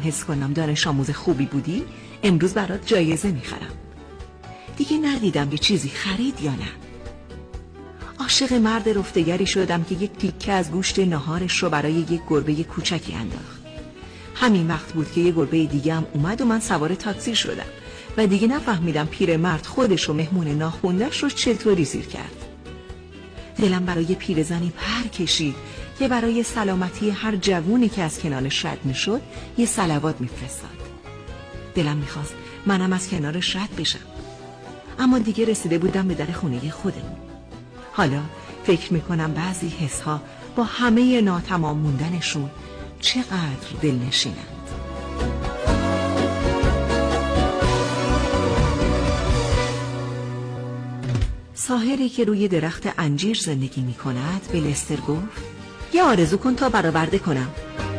حس کنم دانش آموز خوبی بودی، امروز برات جایزه میخرم. دیگه ندیدم که چیزی خرید یا نه. عاشق مرد رفتگری شدم که یک تیکه از گوشت ناهارش رو برای یک گربه کوچکی انداخت. همین وقت بود که یک گربه دیگه هم اومد و من سوار تاکسی شدم و دیگه نفهمیدم پیرمرد خودش و مهمون ناخونده‌اش رو چطوری زیر کرد. دلم برای پیرزنی پر کشید که برای سلامتی هر جوونی که از کنارش رد میشد یه صلوات میفرستاد. دلم میخواست منم از کنارش رد بشم، اما دیگه رسیده بودم به در خونه خودمون. حالا فکر میکنم بعضی حسها با همه ناتمام موندنشون چقدر دلنشینند. ساحری که روی درخت انجیر زندگی میکند به لستر گفت یه آرزو کن تا برآورده کنم.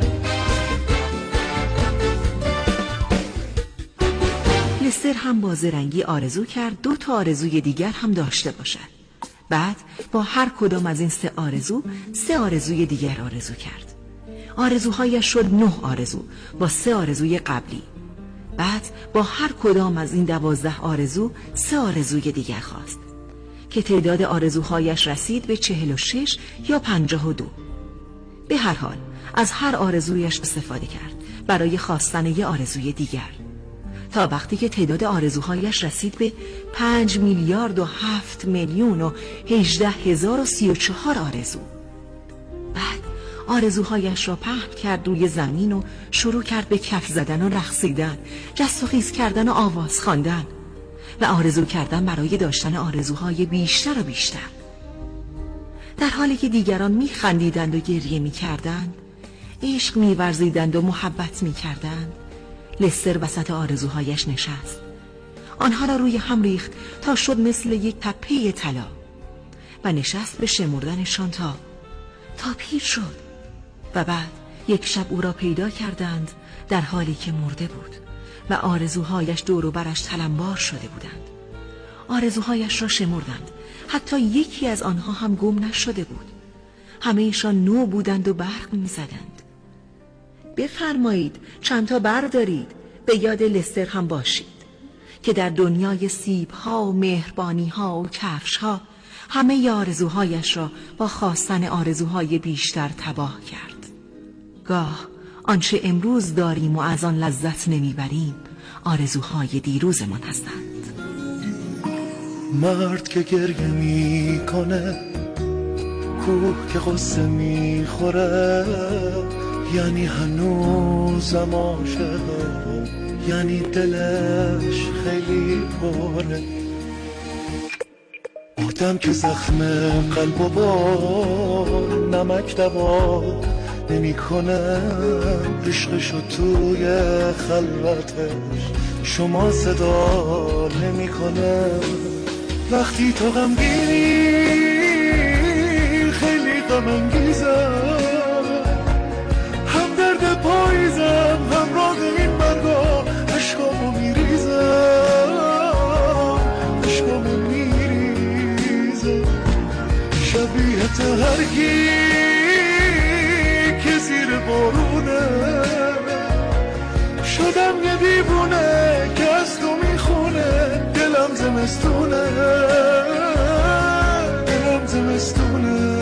لستر هم با زرنگی آرزو کرد 2 تا آرزوی دیگر هم داشته باشد. بعد با هر کدام از این 3 آرزوی دیگر آرزو کرد. آرزوهایش شد 9 آرزو با 3 آرزوی قبلی. بعد با هر کدام از این 12 آرزو 3 آرزوی دیگر خواست که تعداد آرزوهایش رسید به 46 یا 52. به هر حال از هر آرزویش استفاده کرد برای خواستن یه آرزوی دیگر تا وقتی که تعداد آرزوهایش رسید به 5 میلیارد و 7 میلیون و 18,034 آرزو. بعد آرزوهایش را پهن کرد روی زمین و شروع کرد به کف زدن و رقصیدن، جست و خیز کردن و آواز خواندن و آرزو کردن برای داشتن آرزوهای بیشتر و بیشتر. در حالی که دیگران میخندیدند و گریه میکردند، عشق میورزیدند و محبت میکردند، لستر وسط آرزوهایش نشست. آنها را روی هم ریخت تا شد مثل یک تپه طلا و نشست به شمردنشان تا پیر شد. و بعد یک شب او را پیدا کردند در حالی که مرده بود و آرزوهایش دور و برش تلمبار شده بودند. آرزوهایش را شمردند، حتی یکی از آنها هم گم نشده بود. همه ایشان نو بودند و برق می زدند. بفرمایید چند تا بردارید، به یاد لستر هم باشید که در دنیای سیب‌ها و مهربانی‌ها و کفش‌ها همه آرزوهایش را با خواستن آرزوهای بیشتر تباه کرد. گاه آنچه امروز داریم و از آن لذت نمیبریم آرزوهای دیروزمان هستند. مرد که گریه میکنه، کوه که قصه میخوره، یعنی هنوزم عاشقه، یعنی دلش خیلی پره. آدم که زخم قلب و با نمک دوا نمی کنه، عشقشو توی خلوتش شما صدا نمی کنه. وقتی تو غمگینی خیلی غم انگیزم، هم درد پاییزم همراه این برگا عشقامو میریزم، عشقامو میریزم. شبیه تهرگی که زیر بارونه، شدم یه دیوونه که از تو میخونه. دلم زمستونه، دلم زمستونه.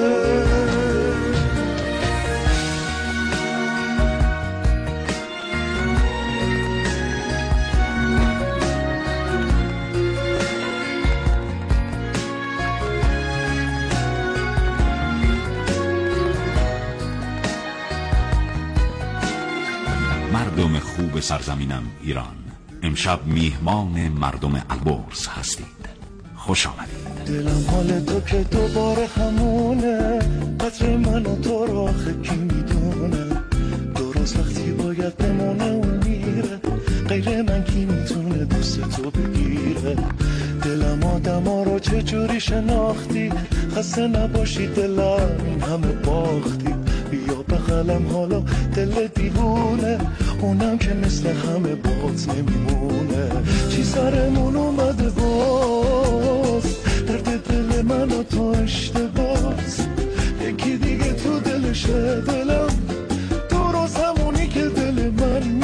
مردم خوب سرزمینم ایران، امشب میهمان مردم البرز هستید. خوش آمدید. دلم حال تو که دوباره همونه، قطر من و تو را کی میدونه. درست وقتی باید بمونه و میره، غیر من کی میتونه دوست تو بگیره. دلم آدما رو چجوری شناختی، خسته نباشی دلم این همه باختی. بیا بغلم حالا دل دیوونه، اونم که مثل همه باز نمیمونه. چی سرمون اومده باز، درد دل من و تو اشتباس. یکی دیگه تو دلشه، دلم درست همونی که دل من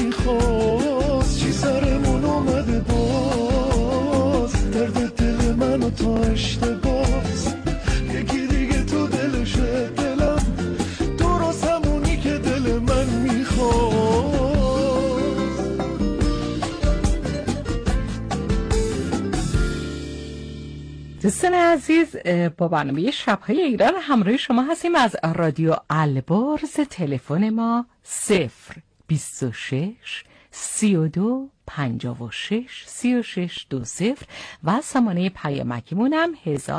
دوستان عزیز، با برنامه شب‌های ایران همراه شما هستیم از رادیو البرز. تلفن ما 026 32 56 36 20 و سامانه پیامکیمون هم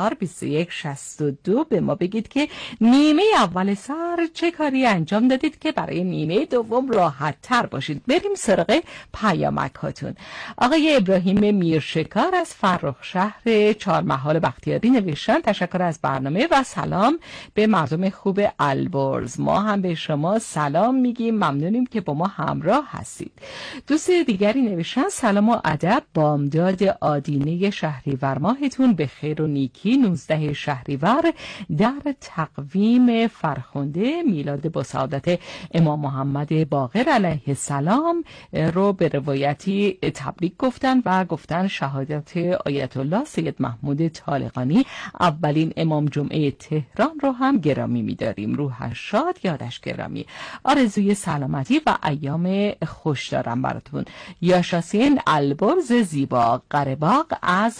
102162. به ما بگید که نیمه اول سال چه کاری انجام دادید که برای نیمه دوم راحت تر باشید. بریم سراغ پیامک هاتون. آقای ابراهیم میرشکار از فرخ شهر چهارمحال بختیاری نوشتن تشکر از برنامه و سلام به مردم خوب البرز. ما هم به شما سلام میگیم، ممنونیم که با ما همراه هستید. دوست دیگری نوشتن سلام و ادب، بامداد آدینه شهریور ماهتون به خیر و نیکی. 19 شهریور در تقویم فرخنده میلاد با سعادت امام محمد باقر علیه السلام رو به روایتی تبریک گفتن و گفتن شهادت آیت الله سید محمود طالقانی اولین امام جمعه تهران رو هم گرامی می‌داریم. روحش شاد، یادش گرامی. آرزوی سلامتی و ایام خوش دارم براتون. یاشاسین البرز زیبا قره‌باغ از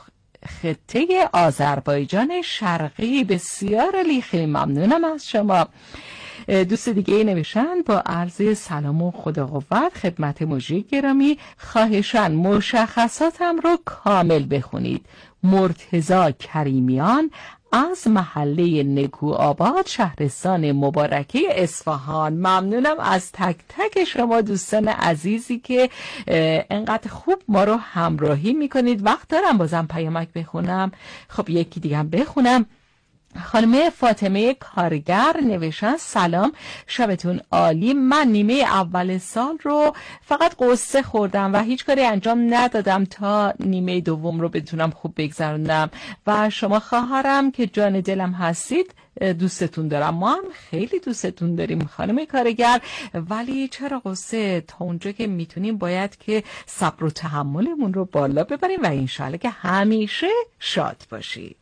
خطه آذربایجان شرقی، بسیار خیلی ممنونم از شما. دوست دیگه نوشتن با عرض سلام و خدا قوت خدمت مجری گرامی، خواهشاً مشخصاتم رو کامل بخونید. مرتضی کریمیان از محله نکوآباد شهرستان مبارکه اصفهان. ممنونم از تک تک شما دوستان عزیزی که انقدر خوب ما رو همراهی میکنید. وقت دارم بازم پیامک بخونم؟ خب یکی دیگه هم بخونم. خانم فاطمه کارگر نوشتن سلام، شبتون عالی. من نیمه اول سال رو فقط قصه خوردم و هیچ کاری انجام ندادم تا نیمه دوم رو بتونم خوب بگذرونم و شما خواهرم که جان دلم هستید دوستتون دارم. ما هم خیلی دوستتون داریم خانم کارگر، ولی چرا قصه؟ تا اونجا که میتونیم باید که صبر و تحملمون رو بالا ببریم و انشالله که همیشه شاد باشید.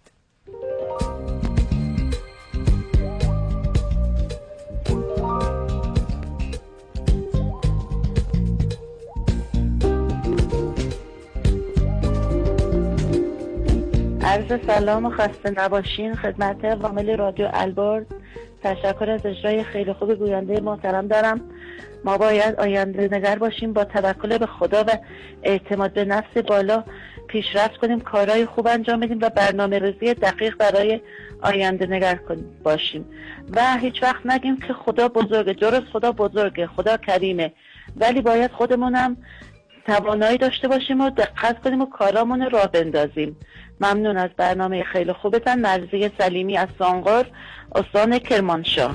عرض سلام و خسته نباشین خدمت وامل رادیو البرز. تشکر از اجرای خیلی خوب گوینده محترم دارم. ما باید آینده نگر باشیم، با توکل به خدا و اعتماد به نفس بالا پیشرفت کنیم، کارهای خوب انجام بدیم و برنامه ریزی دقیق برای آینده نگر باشیم و هیچ وقت نگیم که خدا بزرگه. درست خدا بزرگه، خدا کریمه، ولی باید خودمونم توانایی داشته باشیم و دقت کنیم و کارامون راه بندازیم. ممنون از برنامه خیلی خوبتن. مرضیه سلیمی از سانغور، استان کرمانشاه.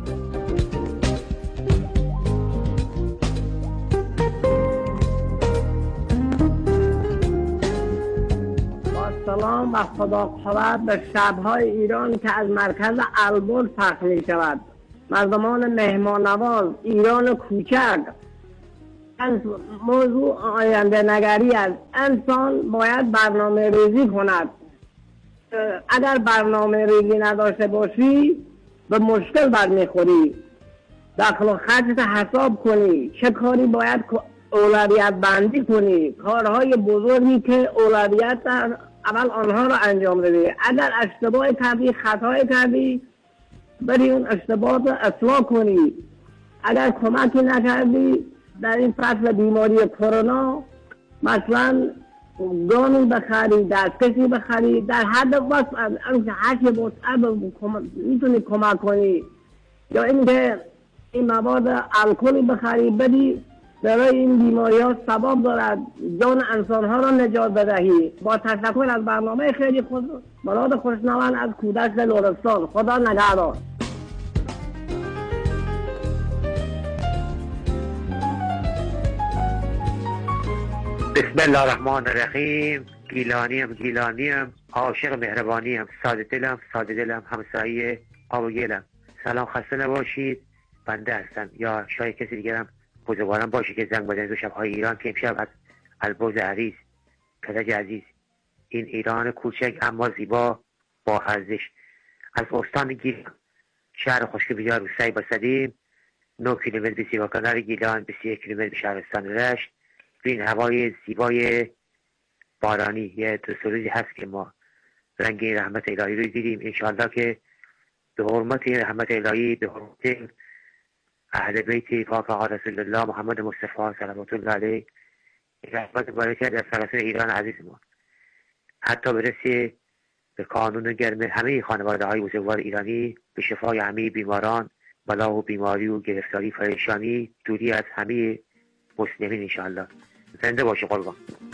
با سلام و خدا خورد به شب‌های ایران که از مرکز البرز پخش می شود. مردمان مهمان نواز ایران کوچک، موضوع آینده نگری است. انسان باید برنامه ریزی کند. اگر برنامه ریزی نداشته باشی به مشکل برمیخوری. دخل و خرجت حساب کنی، چه کاری باید اولویت بندی کنی، کارهای بزرگی که اولویت اول آنها رو انجام بدی. اگر اشتباه کردی، خطای کردی، بری اون اشتباه رو اصلاح کنی. اگر کمکی نکردی در این فصل بیماری کرونا، مثلا گامی بخری، دستکشی بخری، در حد وقت از هرچی میتونی کمک کنی. یا اینکه این مواد الکلی بخری بدی، برای این بیماری ها ثواب دارد، جان انسان ها را نجات بدهی. با تشکر از برنامه خیلی خود مراد خوشنوند از کودک لرستان. خدا نگهدار. بسم الله الرحمن الرحیم. گیلانیم عاشق مهربانیم، ساده دلم همسایه آب و گلم. سلام، خسته نباشید. بنده هستم یا شاید کسی دیگرم بزرگوارم باشه که زنگ بزنید. دو شب‌های ایران که امشب از البرز عزیز، کرج عزیز، این ایران کوچک اما زیبا با ارزش، از استان گیلان، شهر خشک بجای روستایی بسدیم، 9 کیلومتر به سیما کنار گیلان، 21 کیلومتر به شهرستان رشت. این هوای زیبای بارانی یه دو سه روزی هست که ما رنگ رحمت الهی رو دیدیم. انشاءالله که به حرمت رحمت الهی، به حرمت اهل بیت پاک آقا رسول الله محمد مصطفی صلوات الله علیه، رحمت برکت در سراسر ایران عزیز ما حتی برسه به کانون گرم همه خانواده های بزرگوار ایرانی، به شفای همه بیماران، بلا و بیماری و گرفتاری پریشانی، دوری از همه مسلمین انشاءالله. زنده باشه قربان.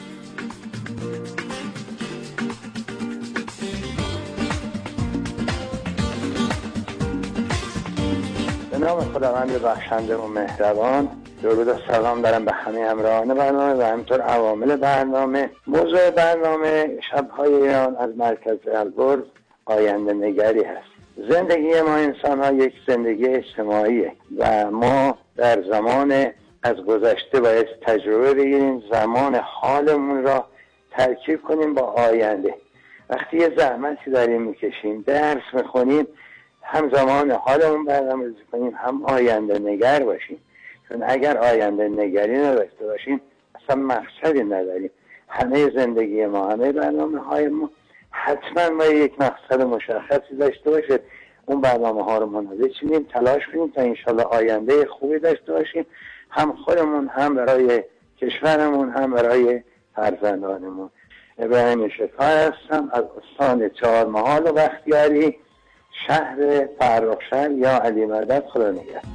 به نام خداوند بخشنده و مهربان. درود و سلام دارم به همه همراهان برنامه و همینطور عوامل برنامه. موضوع برنامه شب‌های ایران از مرکز البرز آینده نگری هست. زندگی ما انسان ها یک زندگی اجتماعیه و ما در زمان از گذشته باید تجربه بگیریم، زمان حالمون را ترکیب کنیم با آینده. وقتی یه زحمتی داریم میکشیم، درس میخونیم، هم زمان حالمون برنامه‌ریزی کنیم، هم آینده نگر باشیم. چون اگر آینده نگری نداشته باشیم اصلا مقصدی نداریم. همه زندگی ما، همه برنامه های ما حتما باید یک مقصد مشخصی داشته باشه. اون برنامه ها رو منظم چینیم، تلاش کنیم تا انشالله آینده خوبی داشته باشیم، هم خودمون، هم برای کشورمون، هم برای فرزندانمون. ابراهیم شکار هستم از استان چهارمحال و بختیاری، شهر فرخشهر یا علی مدد. خدا نگهدار.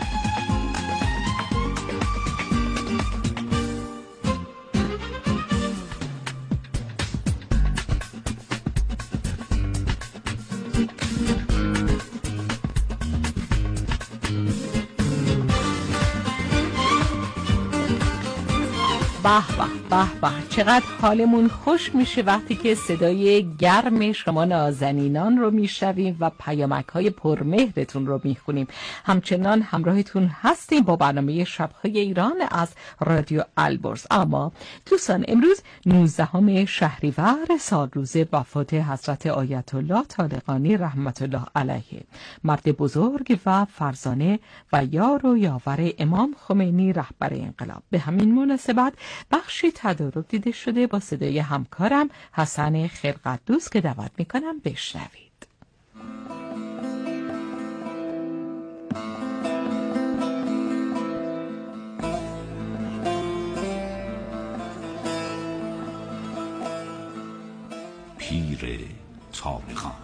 به به چقدر حالمون خوش میشه وقتی که صدای گرم شما نازنینان رو میشنویم و پیامک‌های پرمهرتون رو میخونیم. همچنان همراهتون هستیم با برنامه شب‌های ایران از رادیو البرز. اما دوستان، امروز 19 شهریور سال روز وفات حضرت آیت الله طالقانی رحمت الله علیه، مرد بزرگ و فرزانه و یار و یاور امام خمینی رهبر انقلاب. به همین مناسبت بخشی تدارک دیده شده با صدای همکارم حسن خلقت‌دوست که دعوت میکنم بشنوید. پیر طالقان.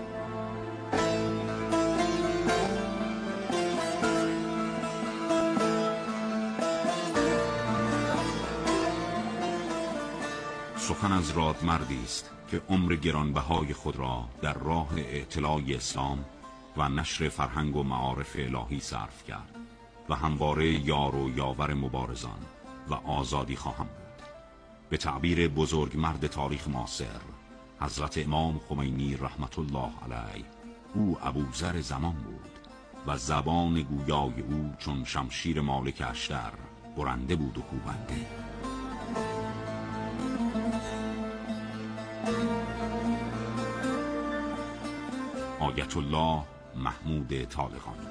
سخن از رادمردی است که عمر گرانبهای خود را در راه اطلاع اسلام و نشر فرهنگ و معارف الهی صرف کرد و همواره یار و یاور مبارزان و آزادی خواهم بود. به تعبیر بزرگ مرد تاریخ معاصر حضرت امام خمینی رحمت الله علیه، او ابوذر زمان بود و زبان گویای او چون شمشیر مالک اشتر برنده بود و کوبنده. آیت الله محمود طالقانی.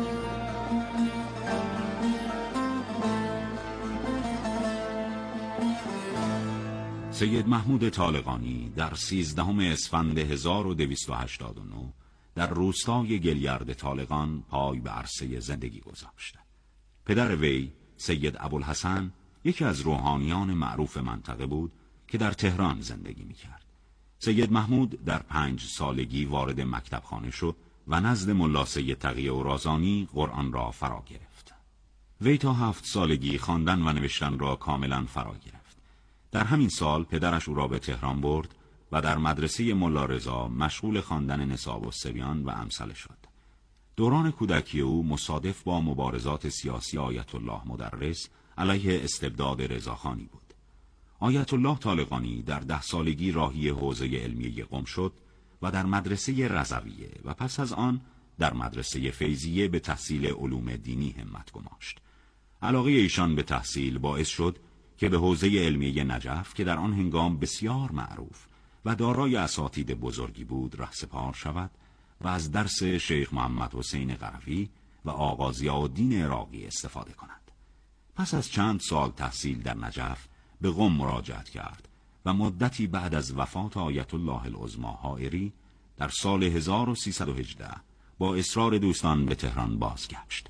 سید محمود طالقانی در 13 اسفند 1289 در روستای گلیرد طالقان پای به عرصه زندگی گذاشت. پدر وی سید ابوالحسن یکی از روحانیان معروف منطقه بود که در تهران زندگی می‌کرد. سید محمود در 5 سالگی وارد مکتبخانه شد و نزد ملا سید تقی اورازانی قرآن را فرا گرفت. وی تا 7 سالگی خواندن و نوشتن را کاملا فرا گرفت. در همین سال پدرش او را به تهران برد و در مدرسه ملا رضا مشغول خواندن نصاب الصبیان و امثله شد. دوران کودکی او مصادف با مبارزات سیاسی آیت الله مدرس علیه استبداد رضاخانی بود. آیت الله طالقانی در 10 سالگی راهی حوزه علمیه قم شد و در مدرسه رضویه و پس از آن در مدرسه فیضیه به تحصیل علوم دینی همت گماشت. علاقه ایشان به تحصیل باعث شد که به حوزه علمیه نجف که در آن هنگام بسیار معروف و دارای اساتید بزرگی بود رهسپار شود و از درس شیخ محمد حسین قروی و آقا ضیاءالدین عراقی استفاده کند. پس از چند سال تحصیل در نجف به قم مراجعت کرد و مدتی بعد از وفات آیت الله العظمی حائری در سال 1318 با اصرار دوستان به تهران بازگشت.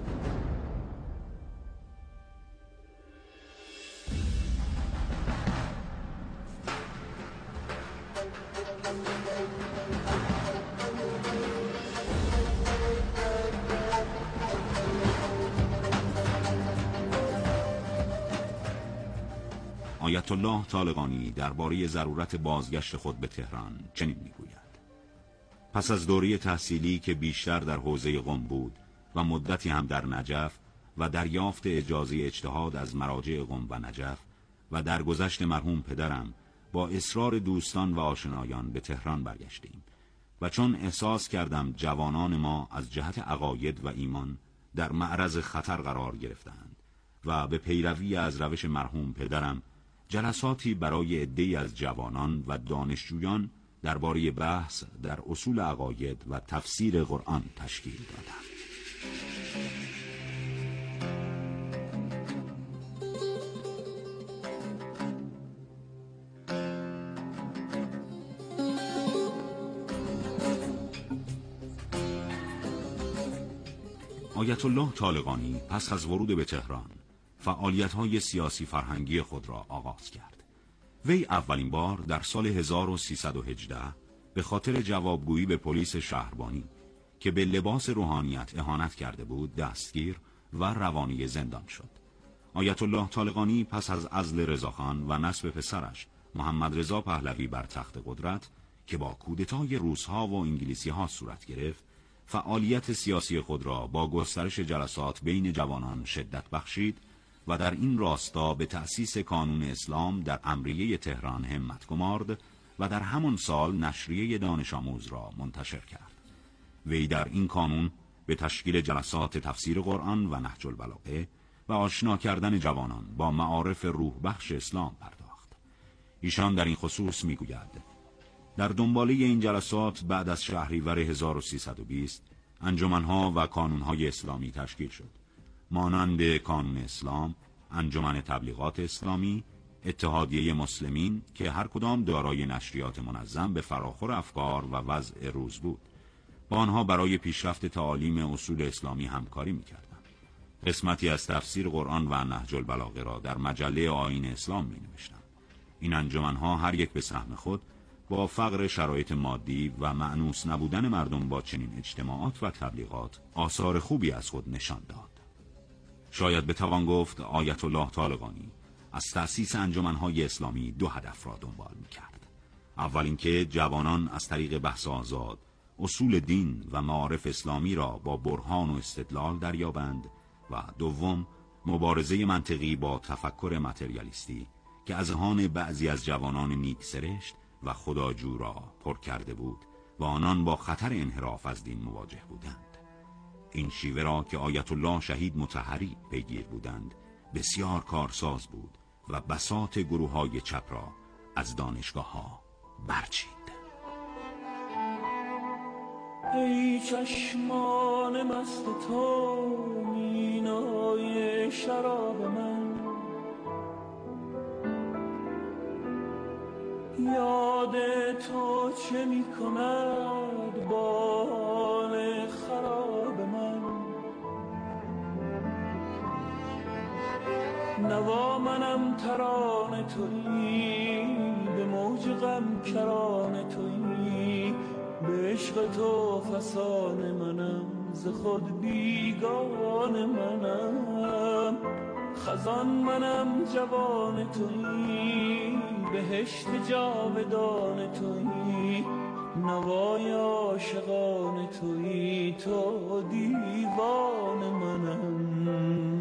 آیت الله طالقانی درباره ضرورت بازگشت خود به تهران چنین میگوید: پس از دوره تحصیلی که بیشتر در حوزه قم بود و مدتی هم در نجف و دریافت اجازه اجتهاد از مراجع قم و نجف و درگذشت مرحوم پدرم، با اصرار دوستان و آشنایان به تهران برگشتیم و چون احساس کردم جوانان ما از جهت عقاید و ایمان در معرض خطر قرار گرفتند و به پیروی از روش مرحوم پدرم جلساتی برای عده‌ای از جوانان و دانشجویان درباره بحث در اصول عقاید و تفسیر قرآن تشکیل دادم. آیت الله طالقانی پس از ورود به تهران فعالیت‌های سیاسی فرهنگی خود را آغاز کرد. وی اولین بار در سال 1318 به خاطر جوابگویی به پلیس شهربانی که به لباس روحانیت اهانت کرده بود دستگیر و روانی زندان شد. آیت الله طالقانی پس از عزل رضاخان و نصب پسرش محمد رضا پهلوی بر تخت قدرت که با کودتای روس‌ها و انگلیسی‌ها صورت گرفت، فعالیت سیاسی خود را با گسترش جلسات بین جوانان شدت بخشید و در این راستا به تأسیس کانون اسلام در امریه تهران همت گمارد و در همان سال نشریه دانش آموز را منتشر کرد. وی در این کانون به تشکیل جلسات تفسیر قرآن و نهج البلاغه و آشنا کردن جوانان با معارف روح بخش اسلام پرداخت. ایشان در این خصوص میگوید: در دنباله این جلسات بعد از شهریور 1320 انجمنها و کانونهای اسلامی تشکیل شد، مانند کانون اسلام، انجمن تبلیغات اسلامی، اتحادیه مسلمین که هر کدام دارای نشریات منظم به فراخور افکار و وضع روز بود. با آنها برای پیشرفت تعالیم اصول اسلامی همکاری می‌کردند. قسمتی از تفسیر قرآن و نهج البلاغه را در مجله آیین اسلام می‌نوشتند. این انجمنها هر یک به سهم خود با فقر شرایط مادی و مأنوس نبودن مردم با چنین اجتماعات و تبلیغات آثار خوبی از خود نشان داد. شاید بتوان گفت آیت الله طالقانی از تأسیس انجمنهای اسلامی دو هدف را دنبال می‌کرد. اول اینکه جوانان از طریق بحث آزاد اصول دین و معارف اسلامی را با برهان و استدلال دریابند و دوم مبارزه منطقی با تفکر متریالیستی که اذهان بعضی از جوانان نیک سرشت و خداجو را پر کرده بود و آنان با خطر انحراف از دین مواجه بودند. این شیوه را که آیت الله شهید مطهری پیگیر بودند بسیار کارساز بود و بساط گروه‌های چپ را از دانشگاه‌ها برچید. ای چشمان مست تو مینای شراب من، یاد تو چه می کند با حال خراب من. نوا منم ترانه تویی، به موج غم کرانه تویی، به عشق تو فسانه منم، ز خود بیگانه منم. خزان منم جوان تویی، بهشت جاودان تویی، نوای عاشقان تویی، تو دیوان منم.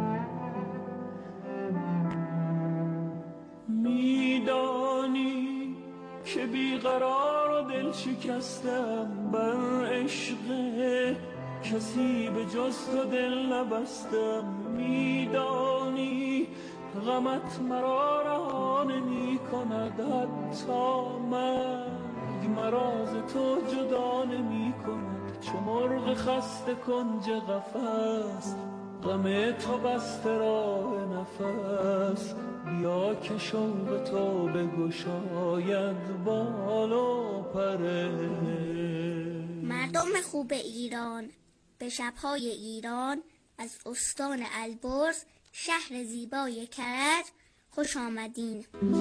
میدانی که بیقرار و دل شکستم، بر عشق کسی به جز تو دل نبستم. میدانی غمت مرا رها نمی کند، حتی مرگ مرا ز تو جدا نمی کند. چو مرغ خسته کنج قفس، غم تو بسته راه نفس. بیا که شوق تو بگشاید بال و پره. مردم خوب ایران، به شب‌های ایران از استان البرز شهر زیبای کرج خوش آمدین.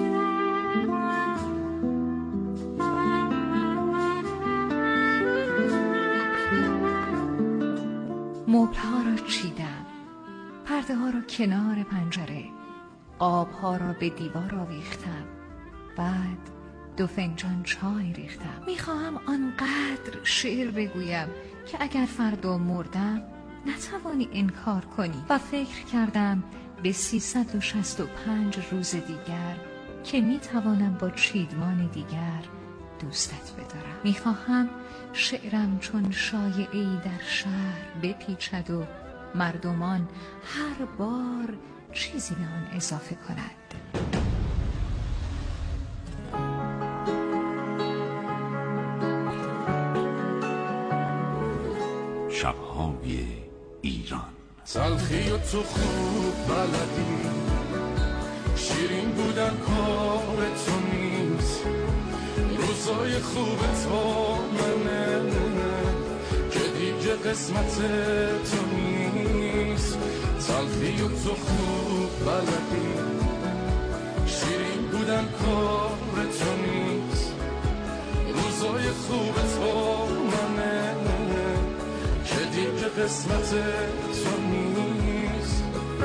مبل‌ها را چیدم، پرده ها را کنار پنجره، آبها را به دیوار آویختم، بعد 2 فنجان چای ریختم. میخواهم آنقدر شعر بگویم که اگر فردا مردم نتوانی انکار کنی. و فکر کردم به 365 روز دیگر که میتوانم با چیدمان دیگر دوستت بدارم. میخواهم شعرم چون شایعه‌ای در شهر بپیچد و مردمان هر بار چیزی به آن اضافه کنند. شب‌های ایران. تلخی و تو خوب بلدی، شیرین بودن کار تو نیست، روزای خوب تو منه که دیگه قسمت تو نیست. تلخی و تو خوب بلدی، شیرین بودن کار تو نیست، روزای خوب تو منه که دیگه قسمت تو نیست.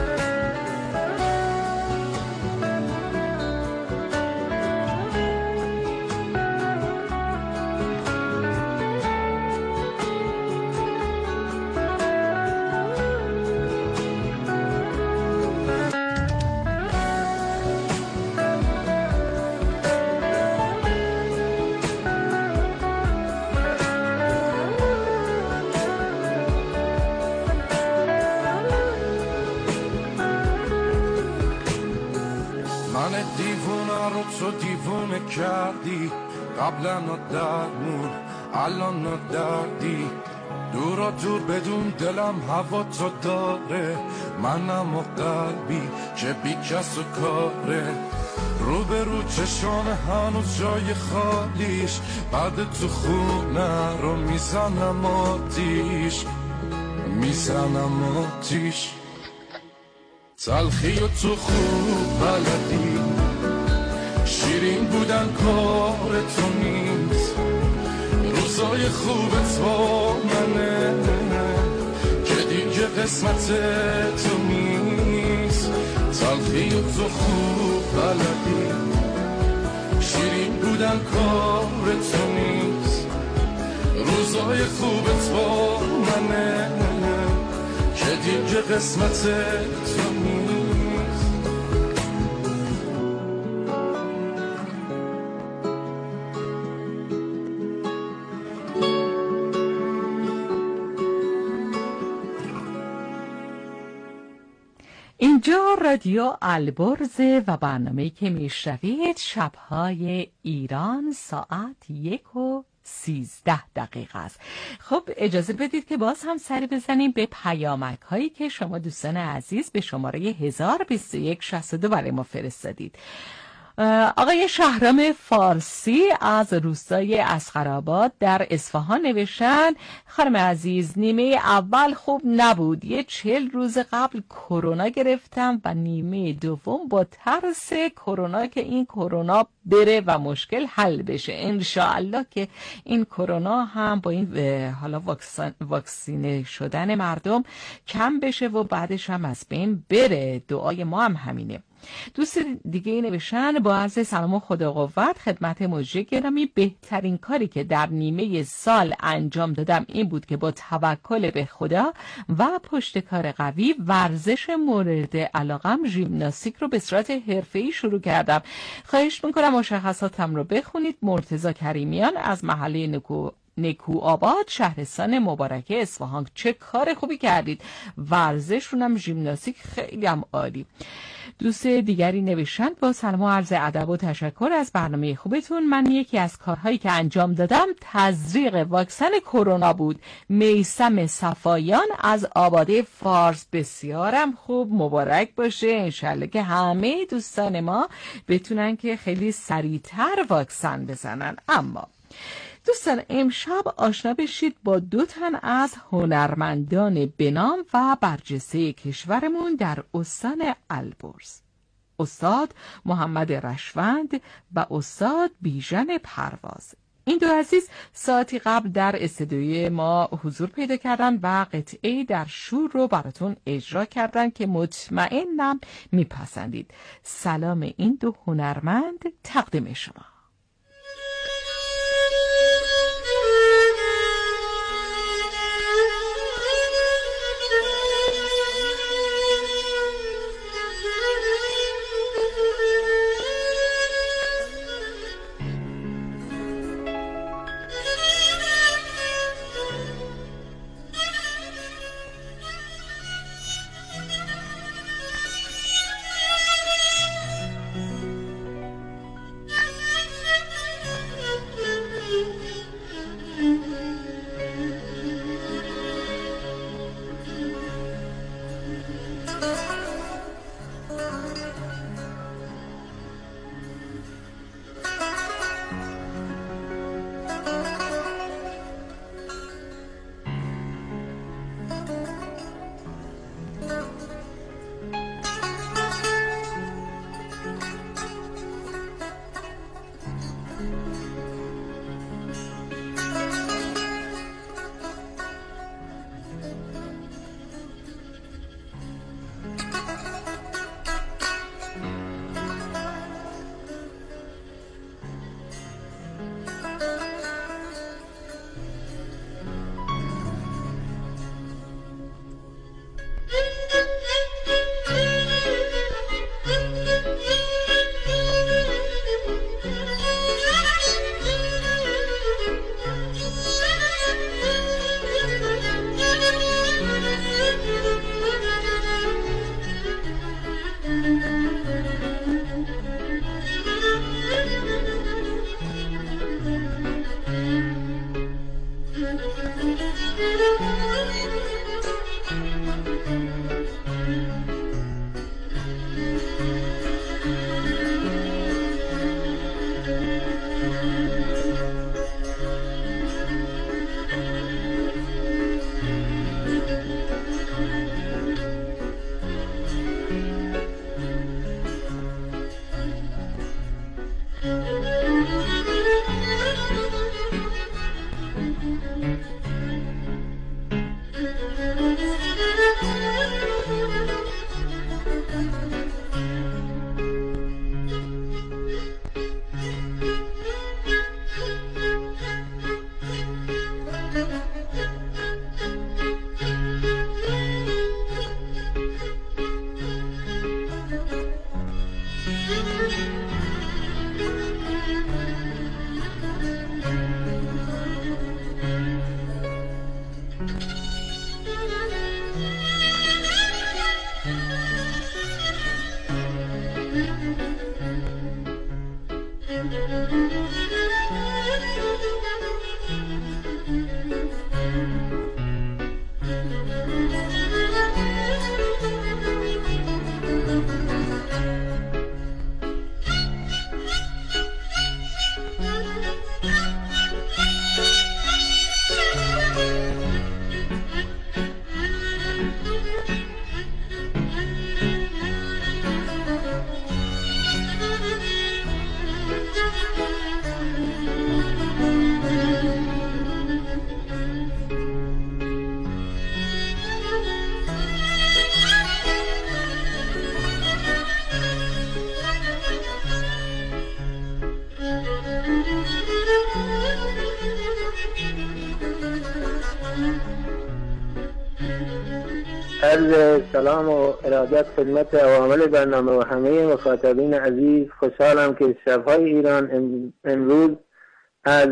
تو دیوونه کردی، قبلا درمون الان دردی، دورا دور بدون دلم هوا تو داره، منم و قلبی که بی کس و کاره، رو به رو چشان هنوز جای خالیش، بعد تو خونه رو میزنم آتیش، میزنم آتیش. تلخی و تو خوب بلدی، شیرین بودن کار تو نیست، روزای خوب تو منه که دیگه قسمت تو نیست. تلخی و تو خوب بلدی، شیرین بودن کار تو نیست، روزای خوب تو منه که دیگه قسمت تو نیست. اینجا رادیو البرز و برنامه‌ای که میشنوید شب‌های ایران ساعت 1:13 است. خب اجازه بدید که باز هم سری بزنیم به پیامک هایی که شما دوستان عزیز به شماره 102162 برای ما فرستادید. آقای شهرام فارسی از روستای اصغرآباد در اصفهان نوشتن: خانم عزیز، نیمه اول خوب نبود، 40 روز قبل کرونا گرفتم و نیمه دوم با ترس کرونا که این کرونا بره و مشکل حل بشه. انشاءالله که این کرونا هم با این حالا واکسینه شدن مردم کم بشه و بعدش هم از بین بره. دعای ما هم همینه. دوست دیگه نوشتن: با عرض سلام و خدا قوت خدمت مجری گرامی، بهترین کاری که در نیمه سال انجام دادم این بود که با توکل به خدا و پشتکار قوی ورزش مورد علاقم ژیمناستیک رو به صورت حرفه‌ای شروع کردم. خواهش میکنم مشخصاتم رو بخونید. مرتضی کریمیان از محله نکو آباد، شهرستان مبارکه اصفهان. چه کار خوبی کردید، ورزشونم ژیمناستیک خیلی هم عالی. دوست دیگری نوشتند با سلام و عرض ادب و تشکر از برنامه خوبتون. من یکی از کارهایی که انجام دادم تزریق واکسن کرونا بود. میثم صفایان از آباده فارس. بسیارم خوب، مبارک باشه. انشالله که همه دوستان ما بتونن که خیلی سریعتر واکسن بزنن. اما دوستان امشب آشنا بشید با 2 تن از هنرمندان بنام و برجسته کشورمون در استان البرز. استاد محمد رشوند و استاد بیژن پرواز. این 2 عزیز ساعتی قبل در استودیوی ما حضور پیدا کردن و قطعه در شور رو براتون اجرا کردن که مطمئنم میپسندید. سلام این 2 هنرمند تقدیم شما. عرض سلام و ارادت خدمت عوامل برنامه و همه مخاطبین عزیز. خوشحالم که شب‌های ایران امروز از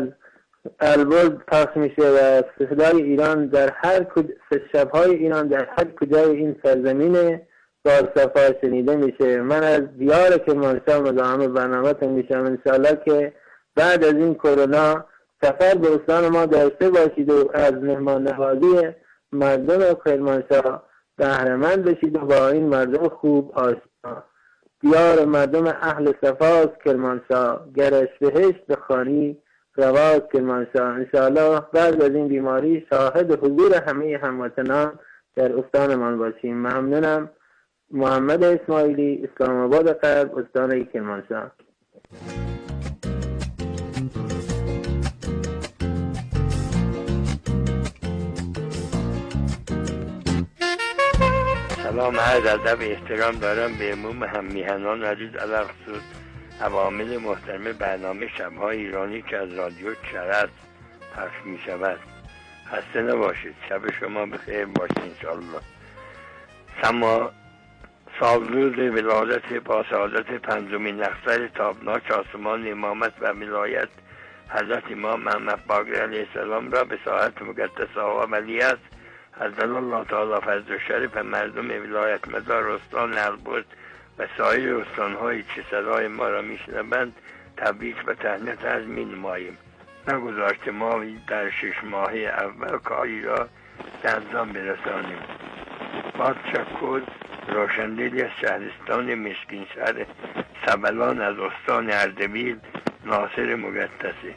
البرز پخش میشه و صدای ایران در شب‌های ایران در هر کجای این سرزمین با صفا شنیده میشه. من از دیار کرمانشاه مزاحم برنامه‌تون میشم. انشالله که بعد از این کرونا سفر به استان ما داشته باشید و از مهمان نوازی مردم کرمانشاه بهره‌مند بشید و با این مردم خوب آشنا. دیار مردم اهل صفاست کرمانشاه، گرش بهشت بخوانی رواز کرمانشاه. انشاءالله بعد از این بیماری شاهد حضور همه هموطنان در استانمان باشیم. ممنونم. محمد اسماعیلی، اسلام آباد غرب، استان کرمانشاه. سلام، عرض ادب احترام دارم به عموم هم میهنان عزیز، علخصوص عوامل محترم برنامه شب‌های ایرانی که از رادیو کرج پخش می شود. خسته نباشید، شب شما بخیر باشید انشالله. سالروز ولادت با سعادت پنجمین نخستر تابناک آسمان امامت و ولایت حضرت امام محمد باقر علیه السلام را به ساعت مقدسه و ولی است عزل الله تعالی فضل و شرف مردم ولایت مدار استان البرز و سایر استان‌هایی که صدای ما را میشنوند تبریک و تهنیت عرض می‌نماییم. نگذاشت ما در 6 ماه اول کاری را به انجام برسانیم. با تشکر، روشندلی از شهرستان مسکین شهر سبلان از استان اردبیل، ناصر مقدسی.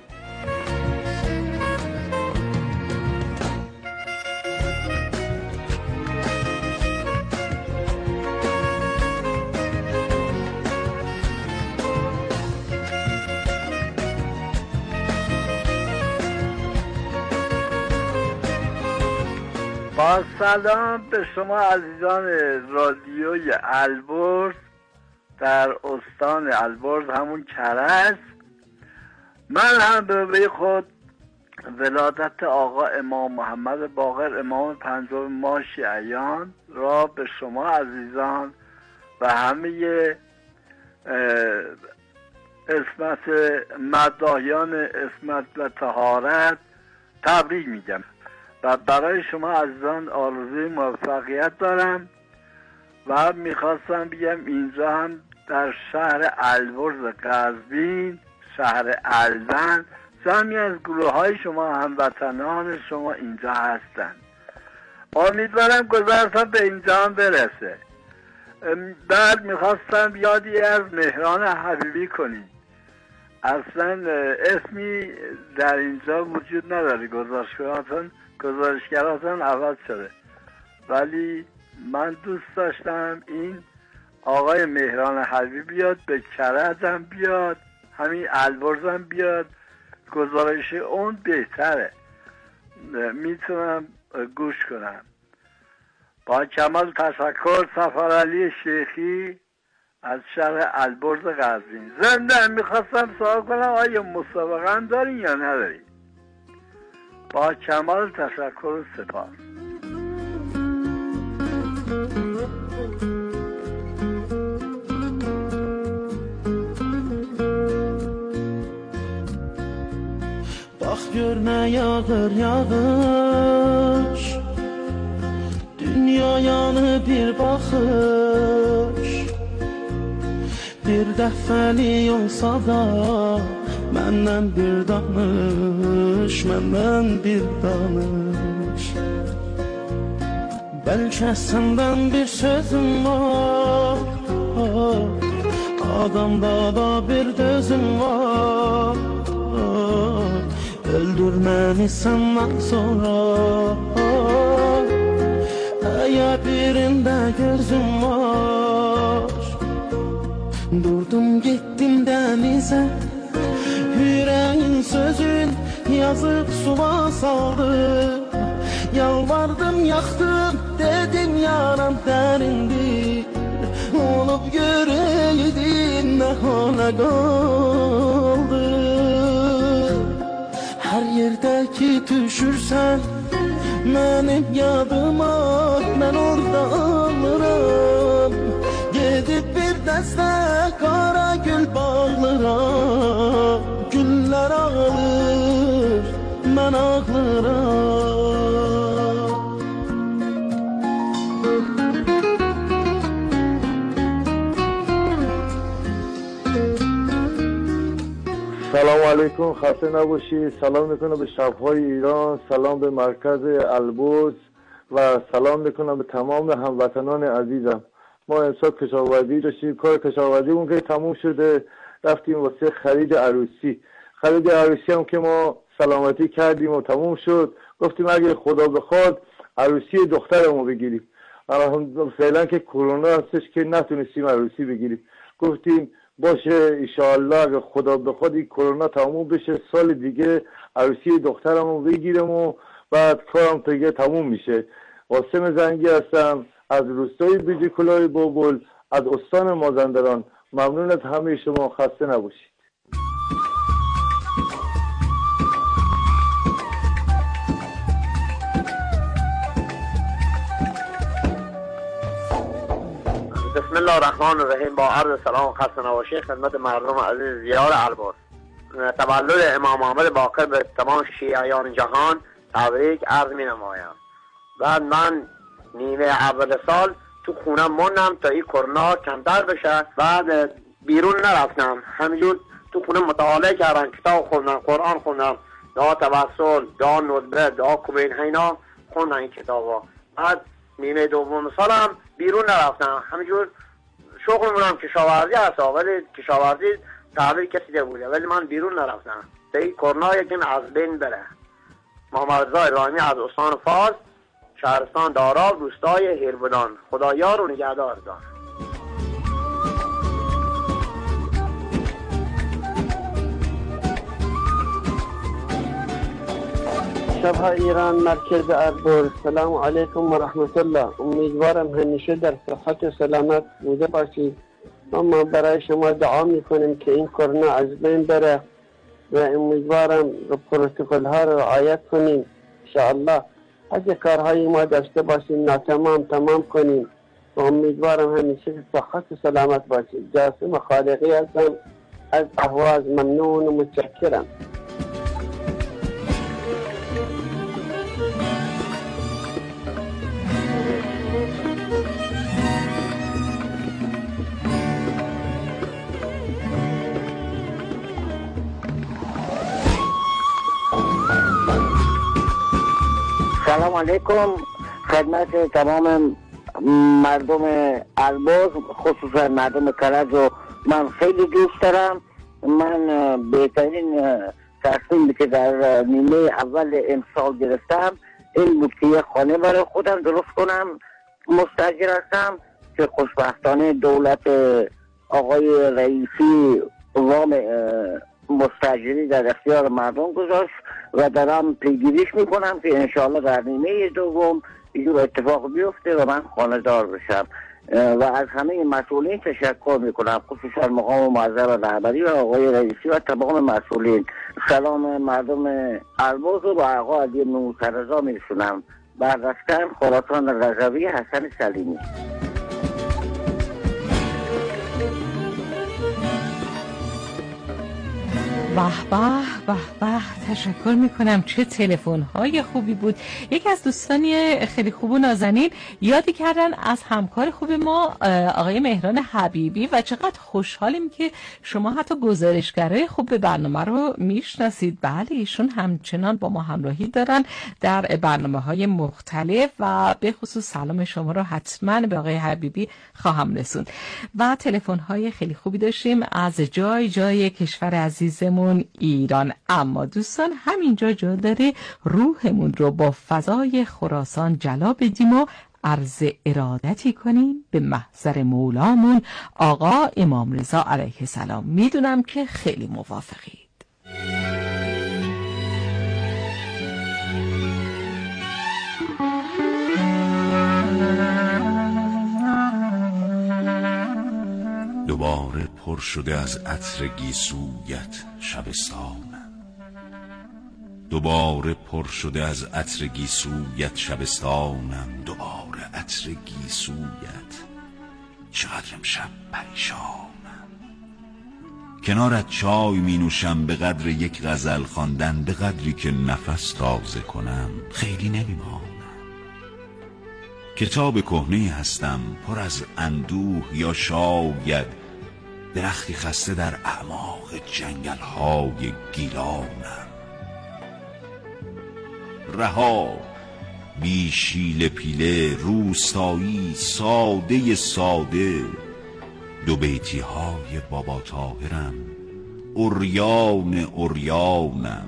با سلام به شما عزیزان رادیوی البرز در استان البرز همون کرج. من هم به خود ولادت آقا امام محمد باقر امام 5 ماه شیعیان را به شما عزیزان و همه عصمت مداحیان عصمت و طهارت تبریک میگم و برای شما عزیزان آرزوی موفقیت دارم. و میخواستم بگم اینجا هم در شهر البرز قزوین، شهر البن، جمعی از گروه های شما هموطنان شما اینجا هستن. امیدوارم گذارتان به اینجا هم برسه. بعد میخواستم یادی از مهران حبیبی کنیم. اصلا اسمی در اینجا وجود نداره، گزارشگراتون عوض شده، ولی من دوست داشتم این آقای مهران حبیبی بیاد، به کرجم بیاد، همین البرزم بیاد، گزارش اون بهتره، میتونم گوش کنم. با کمال تشکر. سفرعلی شیخی از شهر البرز قزوین. زنده میخواستم سوال کنم آیا مسابقه هم دارین یا ندارین؟ با کمال تشکر و سپاس. Bax gör nə yağır yağış, dünyayanı bir baxış, bir dəfəli olsa da məndən bir danış, məndən bir danış. Bəlkə səndən bir sözüm var, adamda da bir dözüm var. Öldür məni səndən sonra, əgər birində gözüm var. Durdum getdim dənizə, yüreğin sözün yazıp suva saldı. Yalvardım yaktım dedim yaram derindir. Olup göreydim ne hale kaldı. Her yerdeki düşürsen benim yadıma, ben orada alırım. Gidip bir dəstə qara gül bağlıram. Güller ağlır, mən ağlıram. سلام علیکم، خسته نباشید. سلام میکنم به شب‌های ایران، سلام به مرکز البرز و سلام میکنم به تمام هموطنان عزیزم. ما امسال کشاورزی داشتیم، کار کشاورزیمون که تموم شده، رفتیم واسه خرید عروسی هم که ما سلامتی کردیم و تموم شد. گفتیم اگه خدا بخواد عروسی دخترمو بگیریم. فعلا که کرونا هستش که نتونستیم عروسی بگیریم. گفتیم باشه انشاءالله اگه خدا بخواد این کرونا تموم بشه سال دیگه عروسی دخترمو بگیرم و بعد کارم دیگه تموم میشه. قاسم زنگی هستم از روستای بیجیکلای بابل از استان مازندران. ممنون از همه شما، خسته نباشید. بسم الله الرحمن الرحیم. با عرض سلام و خسته نباشید خدمت مردم عزیز زیار البرز. تولد امام محمد باقر به تمام شیعیان جهان تبریک عرض می نمایم. بعد من نیمه اول سال تو خونه موندم تا این کرونا کمتر بشه. بعد بیرون نرفتم، همینجور تو خونه مطالعه کردم، کتاب خوندم، قرآن خوندم، دعا توسل، دعا ندبه، دعا کوبین هینا خوندم این کتابا. بعد نیمه دوم سالم بیرون نرفتم، همینجور شغل مونم کشاورزی هست، ولی کشاورزی تحویل کسی نبوده، ولی من بیرون نرفتم تا این کرونا یکم از بین بره. محمد رضا ابراهیمی از استان فارس، شهرستان داراب، روستای هیربدان. خدایار و نگهدارتان. شب‌های ایران، مرکز البرز. سلام علیکم و رحمت الله. امیدوارم همیشه در صحت و سلامت بوده باشید. ما برای شما دعا میکنیم که این کرونا از بین بره و امیدوارم پروتکل ها رو رعایت کنیم. انشاءالله اگه کارهای ما داشته باشیم تمام کنیم و امیدوارم همیشه صحت و سلامت باشید. جاسم خالقی هستم از اهواز. ممنون و متشکرم. سلام علیکم خدمت تمام مردم البرز، خصوصا مردم کرج رو من خیلی دوست دارم. من بهترین تصمیمی که در نیمه اول امسال گرفتم این بود که یه خانه برای خودم درست کنم. مستاجر هستم که خوشبختانه دولت آقای رئیسی وام مستاجری در اختیار مردم گذاشت و دارم پیگیریش میکنم که انشاءالله در نیمه دوم اینجور اتفاق بیفته و من خانه دار بشم. و از همه مسئولین تشکر میکنم، خصوصا مقام معظم رهبری و آقای رئیسی و تمام مسئولین. سلام مردم البرز رو با آقا علی موسرضا میرسونم. بردستان خراسان رضوی، حسن سلیمی. به تشکر میکنم. چه تلفن‌های خوبی بود. یکی از دوستانی خیلی خوب و نازنین یادی کردن از همکار خوب ما آقای مهران حبیبی و چقدر خوشحالیم که شما حتی گزارشگرای خوب به برنامه رو میشناسید. بله ایشون همچنان با ما همراهی دارن در برنامه‌های مختلف و به خصوص سلام شما رو حتما به آقای حبیبی خواهم رسوند. و تلفن‌های خیلی خوبی داشتیم از جای کشور عزیزمون ایران. اما دوستان همینجا جا داره روحمون رو با فضای خراسان جلا بدیم و عرض ارادتی کنیم به محضر مولامون آقا امام رضا علیه السلام. میدونم که خیلی موافقید. دوباره پر شده از عطر گیسویت شبستانم، دوباره پر شده از عطر گیسویت شبستانم، دوباره عطر گیسویت. چقدر امشب پریشانم. کنارت چای می نوشم به قدر یک غزل خواندن، به قدری که نفس تازه کنم خیلی نمیمانم. کتاب کهنه هستم پر از اندوه یا شاید درختی خسته در اعماق جنگل‌های گیلانم. رها بی شیله پیله، روستایی ساده ساده، دو بیتی های بابا طاهرم، عریان عریانم.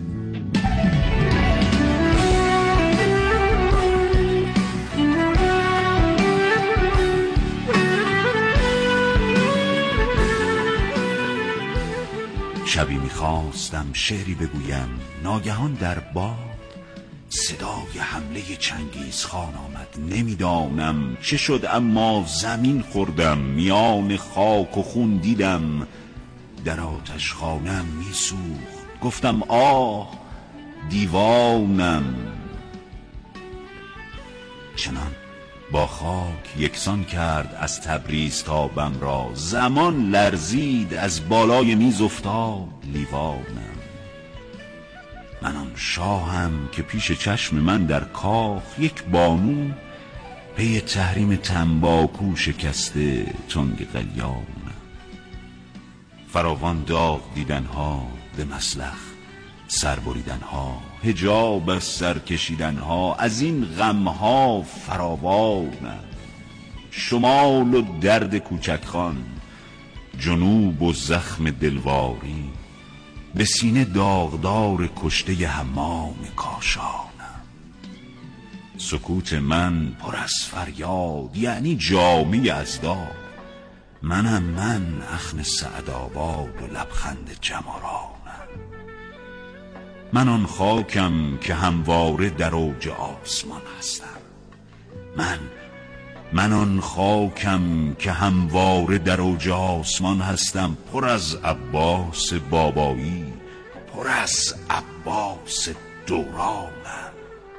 شبی میخواستم شعری بگویم، ناگهان در باد صدای حمله چنگیز خان آمد. نمیدانم چه شد، اما زمین خوردم، میان خاک و خون دیدم در آتش خانم میسوخت. گفتم آه دیوانم. چنان با خاک یکسان کرد از تبریز تا بم را، زمان لرزید از بالای میز افتاد لیوانم. من آن شاهم که پیش چشم من در کاخ یک بانو پی تحریم تنباکو شکسته تنگ قلیانم. فراوان داغ دیدنها به مسلخ سر بریدنها، حجاب از سر کشیدنها، از این غمها فراوانم. شمال و درد کوچک خان، جنوب و زخم دلواری، به سینه داغدار کشته حمام کاشانم. سکوت من پر از فریاد، یعنی جامی از داد. منم من، اخن سعدآباد و لبخند جمارانم. من آن خاکم که همواره در اوج آسمان هستم. من آن خاکم که همواره در اوج آسمان هستم، پر از عباس بابایی، پر از عباس دورانم.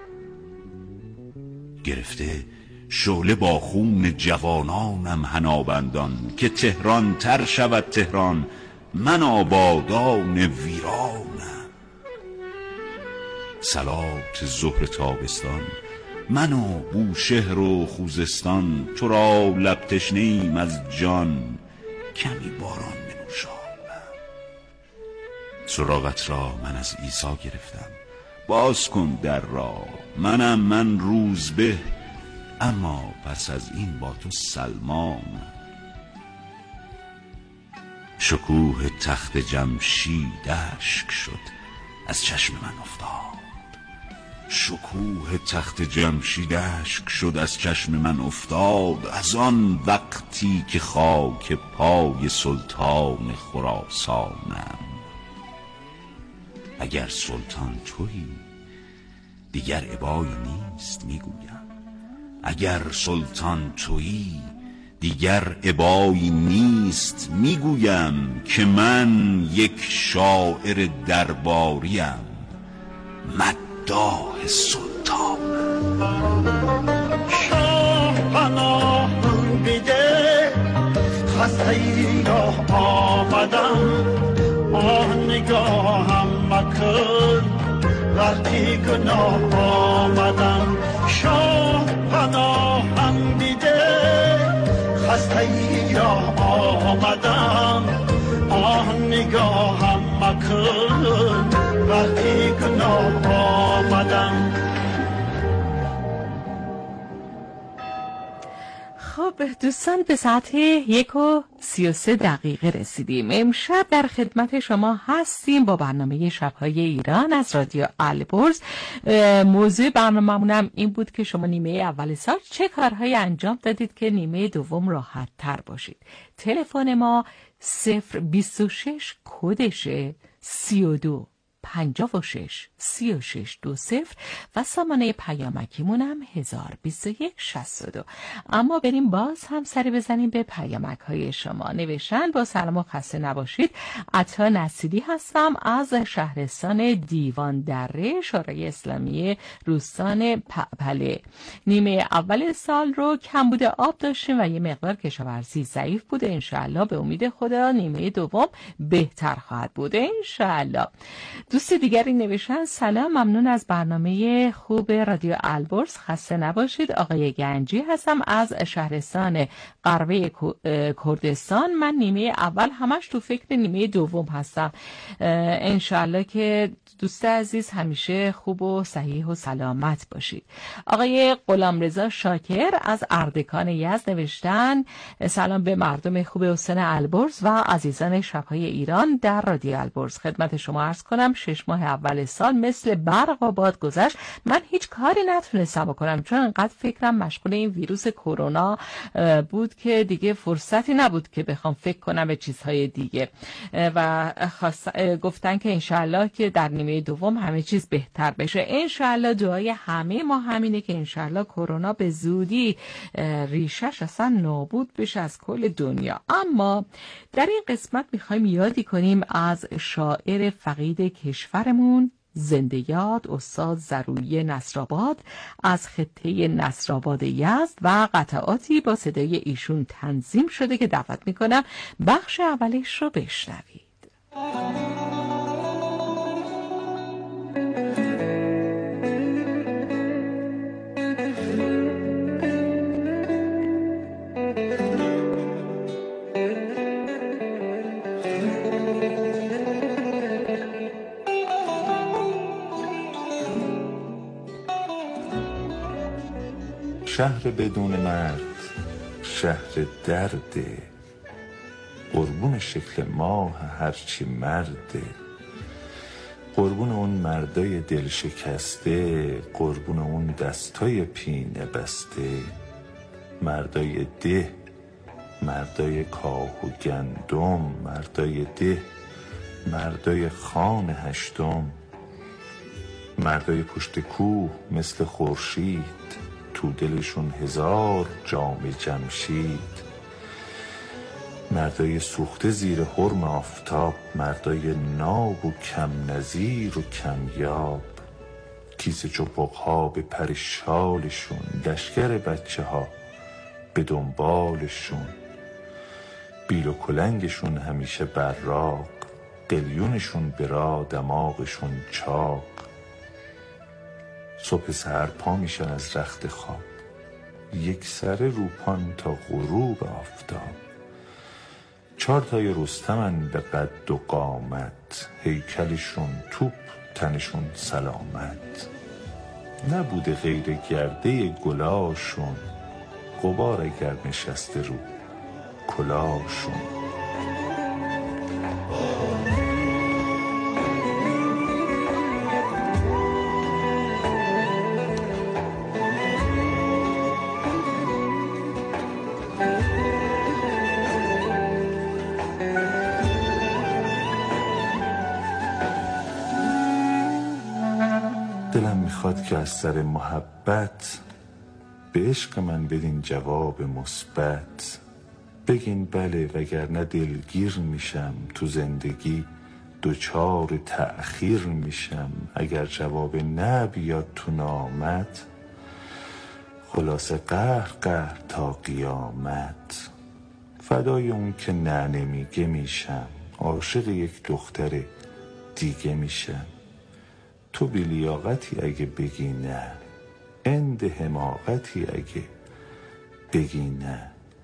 گرفته شعله با خون جوانانم حنابندان، که تهران تر شود تهران، من آبادان ویرانم. صلات ظهر تابستان، من و بوشهر و خوزستان، تو را لب تشنه‌ایم از جان، کمی باران بنوشانم. سراغت را من از عیسی گرفتم، باز کن در را. منم من روزبه، اما پس از این با تو سلمان. شکوه تخت جمشید اشک شد از چشم من افتاد. شکوه تخت جمشید اشک شد از چشم من افتاد، از آن وقتی که خاک پای سلطان خراسانم. اگر سلطان تویی دیگر ابایی نیست میگویم، اگر سلطان تویی دیگر ابایی نیست میگویم، که من یک شاعر درباریم، مداح سلطان. شاه پناهم بیده خسته ای راه آمدم، آه نگاهم مکن وقتی گناه آمدم. شاه پناهم بیده خسته ای راه آمدم، آه نگاهم مکن وقتی گناه آمدم. خب دوستان، به ساعت 1:33 رسیدیم. امشب در خدمت شما هستیم با برنامه شب‌های ایران از رادیو البرز. موضوع برنامه‌مونم این بود که شما نیمه اول سال چه کارهایی انجام دادید که نیمه دوم راحت تر باشید. تلفن ما 026 کدشه 32 56 36 20 و سامانه پیامکیمون هم 1021 62. اما بریم باز هم سری بزنیم به پیامک های شما. نوشتن: با سلام و خسته نباشید، عطا نصیری هستم از شهرستان دیوان دره، شورای اسلامی روستان پله. نیمه اول سال رو کمبود آب داشتیم و یه مقدار کشاورزی ضعیف بوده. انشاءالله به امید خدا نیمه دوم بهتر خواهد بود انشاءالله. دوست دیگری نوشتن سلام، ممنون از برنامه خوب رادیو البرز، خسته نباشید. آقای گنجی هستم از شهرستان غربی کردستان. من نیمه اول همش تو فکر نیمه دوم هستم. انشالله که دوست عزیز همیشه خوب و صحیح و سلامت باشید. آقای غلامرضا شاکر از اردکان یزد نوشتن سلام به مردم خوب استان البرز و عزیزان شب‌های ایران در رادیو البرز. خدمت شما عرض کنم 6 ماه اول سال مثل برق و باد گذشت. من هیچ کاری نتونستم بکنم چون انقدر فکرم مشغول این ویروس کرونا بود که دیگه فرصتی نبود که بخوام فکر کنم به چیزهای دیگه و گفتن که انشالله که در نیمه دوم همه چیز بهتر بشه. انشالله دعای همه ما همینه که انشالله کرونا به زودی ریشش اصلا نابود بشه از کل دنیا. اما در این قسمت میخوایم یادی کنیم از شاعر فقید کشورمون، زنده یاد استاد ضروری نصرآباد از خطه نصرآباد یزد و قطعاتی با صدای ایشون تنظیم شده که دعوت میکنم بخش اولش رو بشنوید. شهر بدون مرد شهر درده، قربون شکل ماه هرچی مرده، قربون اون مردای دل شکسته، قربون اون دستای پینه بسته، مردای ده، مردای کاه و گندم، مردای ده، مردای خان هشتم، مردای پشت کوه مثل خورشید، تو دلشون 1000 جام جمشید، مردای سوخته زیر حرم آفتاب، مردای ناب و کم نظیر و کم یاب، کیسه چپق‌ها به پر شالشون، لشکر بچه ها به دنبالشون، بیل و کلنگشون همیشه براق، قلیونشون برا دماغشون چاق، صبح سحر پا میشن از رخت خواب، یک سره روپان تا غروب آفتاب، 4 تای رستمن به قد و قامت، هیکلشون توپ تنشون سلامت، نبوده غیر گرده گلاشون، غبار اگر نشسته رو کلاشون. دلم میخواد که از سر محبت به عشق من بدین جواب مثبت، بگین بله وگرنه دلگیر میشم، تو زندگی دچار تأخیر میشم، اگر جواب نه بیاد تو نامت، خلاصه قهر تا قیامت، فدای اون که نه نمیگه میشم، عاشق یک دختر دیگه میشم، تو بی‌لیاقتی اگه بگی نه، اند حماقتی اگه بگی نه،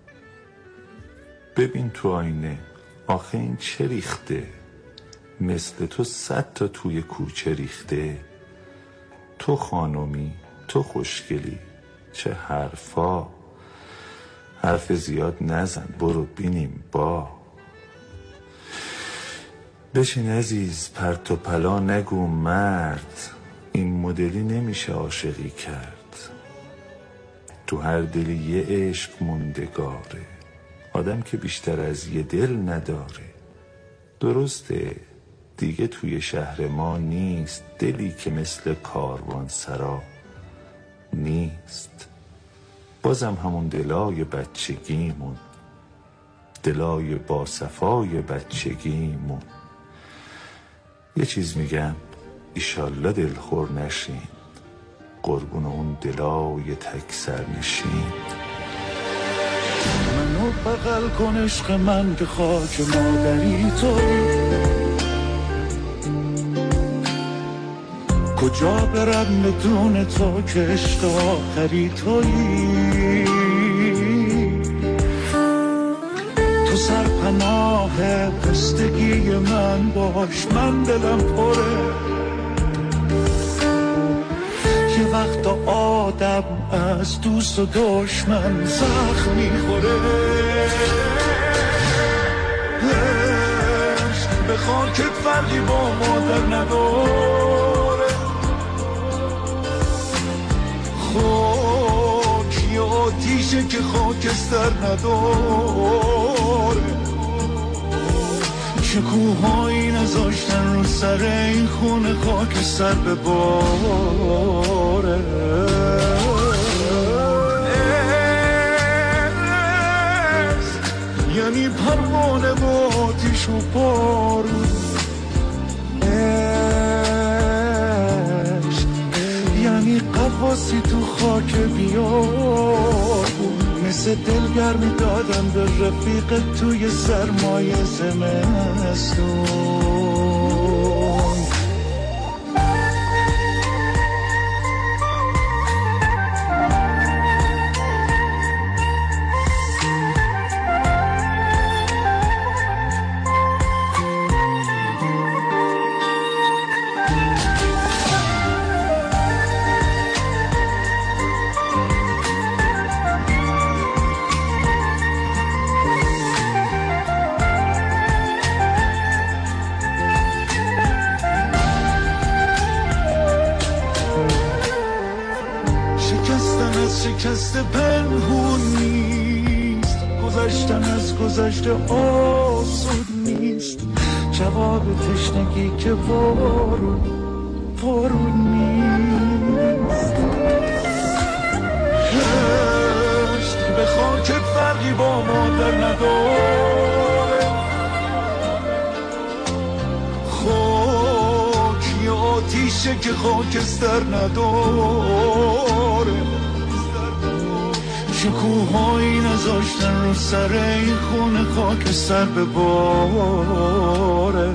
ببین تو آینه آخه این چه ریخته، مثل تو 100 تا توی کوچه ریخته، تو خانومی تو خوشگلی چه حرفا، حرف زیاد نزن برو بینیم با، بشین عزیز پرت و پلا نگو مرد، این مدلی نمیشه عاشقی کرد، تو هر دلی یه عشق موندگاره، آدم که بیشتر از یه دل نداره، درسته دیگه توی شهر ما نیست دلی که مثل کاروان سرا نیست، بازم همون دلای بچگیمون، دلای با صفای بچگیمون، یه چیز میگم ایشالله دلخور نشین، قربون اون دلای تک سرنشین. منو بغل کن عشق من که خاک مادری توی، کجا برم بدون تو که عشق آخری تویی. تو سرپناه پستگی من باش، من دلم پره. یه وقت آدم از دوست و دشمن زخم میخوره. عشق به خاکت فرقی با مادر نداره. خاک یه آتیشه که خاکستر نداره. شکوهایی نذاشتن رو سر این خونه خاکستر بباره. یعنی پروانه با آتیش و بارون. یعنی قواسی تو خاک بیابون. مثل دلگرمی دادم به رفیق توی سرمایه زمستون. شکست پنهون نیست، گذشتن از گذشته آسود نیست. جواب تشنگی که وارون نیست. عشق به خاکت فرقی با مادر نداره. خاک یه آتیشه که خاکستر نداره. شکوهایی نذاشتن رو سر این خونه خاکستر بباره.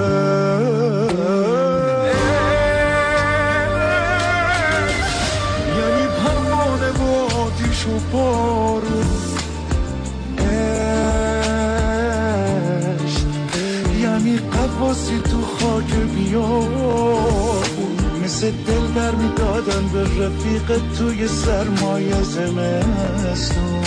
یعنی پروانه با آتیش و بارون. یعنی قواسی تو خاک بیابون. مثل دلگرمی دادن به رفیق توی سرمایه زمستون.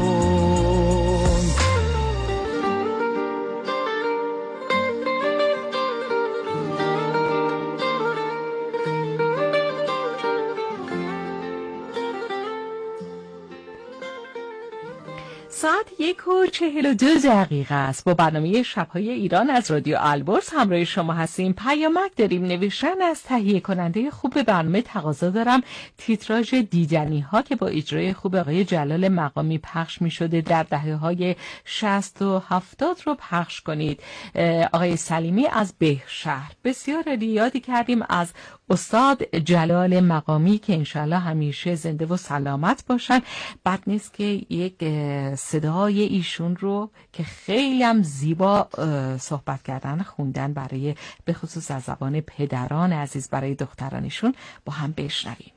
ساعت 1:42 است. با برنامه شب‌های ایران از رادیو البرز همراه شما هستیم. پیامک داریم. نوشتن از تهیه کننده خوب برنامه تقاضا دارم تیتراژ دیدنی ها که با اجرای خوب آقای جلال مقامی پخش می شده در دهه‌های 60 و 70 رو پخش کنید. آقای سلیمی از بهشهر. بسیار یادی کردیم از استاد جلال مقامی که انشالله همیشه زنده و سلامت باشن. بد نیست که یک صدای ایشون رو که خیلی هم زیبا صحبت کردن خوندن برای به خصوص از زبان پدران عزیز برای دخترانشون با هم بشنویم.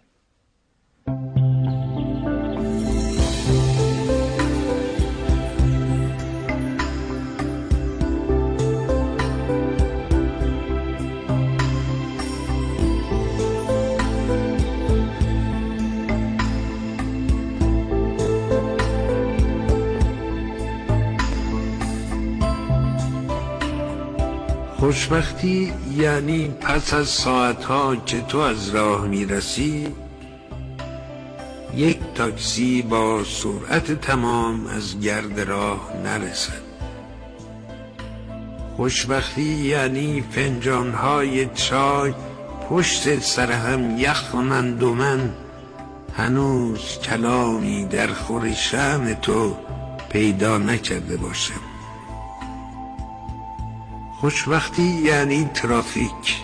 خوشبختی یعنی پس از ساعتها که تو از راه میرسی یک تاکسی با سرعت تمام از گرد راه نرسد. خوشبختی یعنی فنجانهای چای پشت سر هم یخ کنند و من هنوز کلامی در خور شأن تو پیدا نکرده باشم. خوشبختی یعنی ترافیک،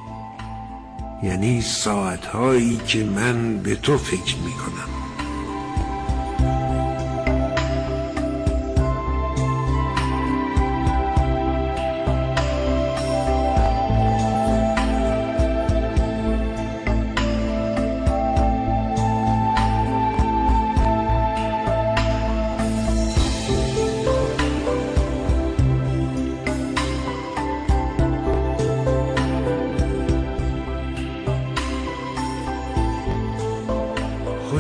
یعنی ساعتهایی که من به تو فکر میکنم.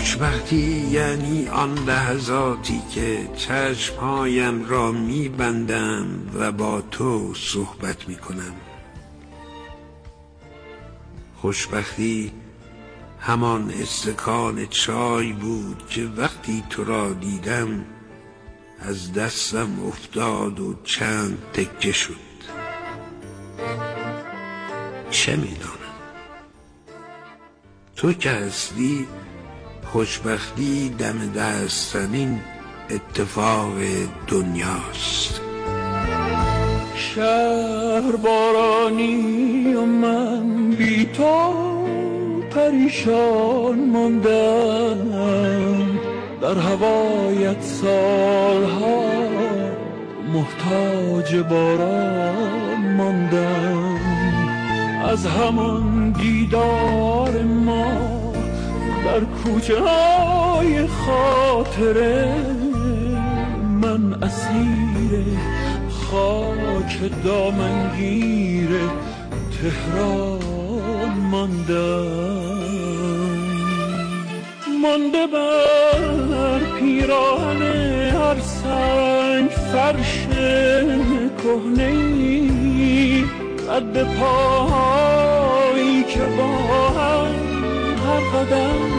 خوشبختی یعنی آن لحظاتی که چشمهایم را می‌بندم و با تو صحبت می‌کنم. خوشبختی همان استکان چای بود که وقتی تو را دیدم از دستم افتاد و چند تکه شد. چه می‌دانم؟ تو که هستی، خوشبختی دم دستنین اتفاق دنیاست. شهر بارانی و من بی تو پریشان ماندم، در هوایت سالها محتاج باران ماندم. از همان دیدار ما در کوچه های خاطره من اسیر خاک دامنگیر تهران ماندم. مانده بر پیراهن هر سنگ فرش کهنه‌ای، قد پاهایی که با هم هر قدم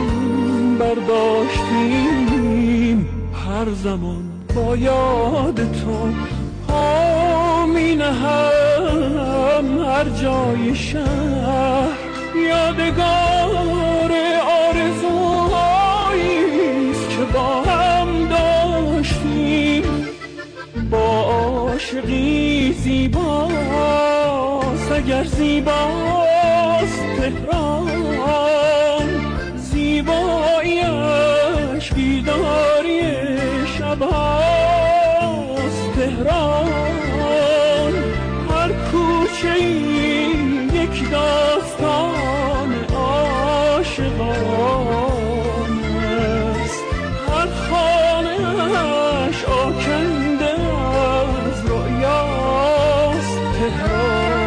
برداشتیم، هر زمان با یاد تو پا می نهم. هر جای شهر یادگار آرزوهاییست که با هم داشتیم. با عاشقی زیباست اگر زیباست تهران، زیباییش بیداری شبهاست تهران. هر کوچه‌ای یک داستان عاشقانه است، هر خانه‌اش آکنده از رؤیاست تهران.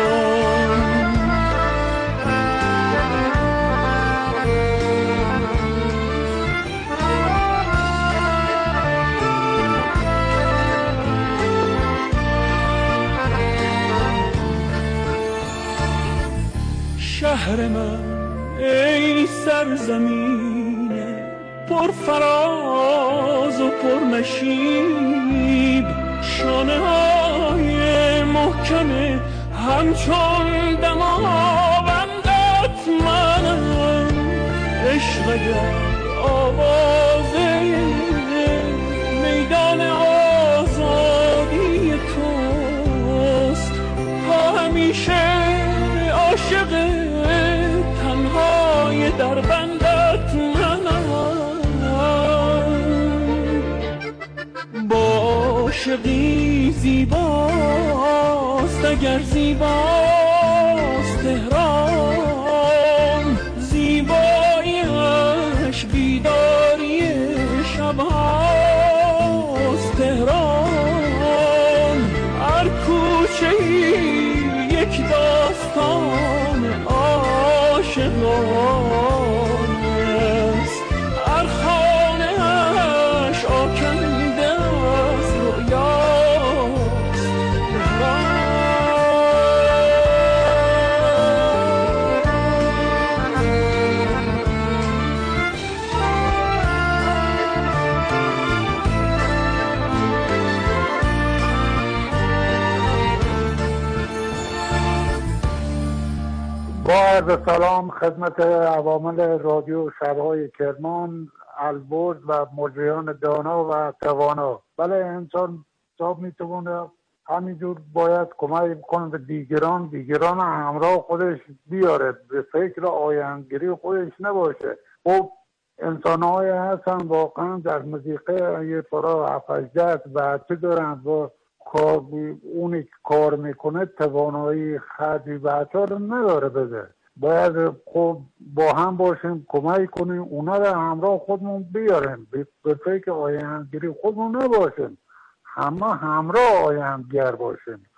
شهر من ای سرزمین پر فراز و پر نشیب، شانه های محکم همچون دماوندت منم. عشق اگر آواز میدان آزادی توست، تا همیشه عاشق تنهای در بندت منم. با عاشقی زیباست اگر زیباست تهران، زیباییش بیداری شبهاست تهران. هر کوچه‌ای یک داستان عاشقانه است، هر خانه‌اش آکنده از رؤیاست تهران. با عرض سلام خدمت عوامل رادیو شبهای کرمان، البرز و مجریان دانا و توانا. بله، انسان میتونه همینجور باید کمک کنه به دیگران همراه خودش بیاره، به فکر آیندگیری خودش نباشه. خب انسان‌های هستن واقعا در موسیقی یه پرا 7-8 بچه دارن، با اونی که کار میکنه توانایی خرجی بچه ها رو نداره بده. باید خب با هم باشیم، کمک کنیم، اونا رو همراه خودمون بیاریم، به فکر آیندگیری خودمون نباشیم، همراه آیندگر باشیم.